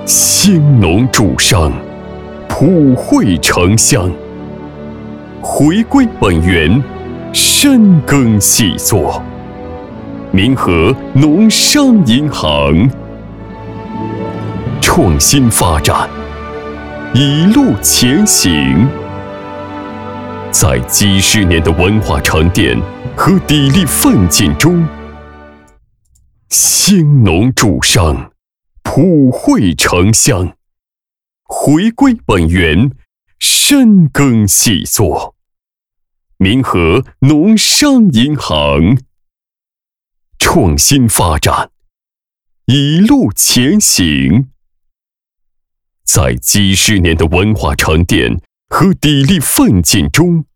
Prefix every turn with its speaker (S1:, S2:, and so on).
S1: 兴农主商，普惠城乡，回归本源，深耕细作。民和农商银行，创新发展，一路前行。在几十年的文化沉淀和砥砺奋进中，兴农主商，普惠城乡，回归本源，深耕细作。民和农商银行，创新发展，一路前行。在几十年的文化沉淀和砥砺奋进中，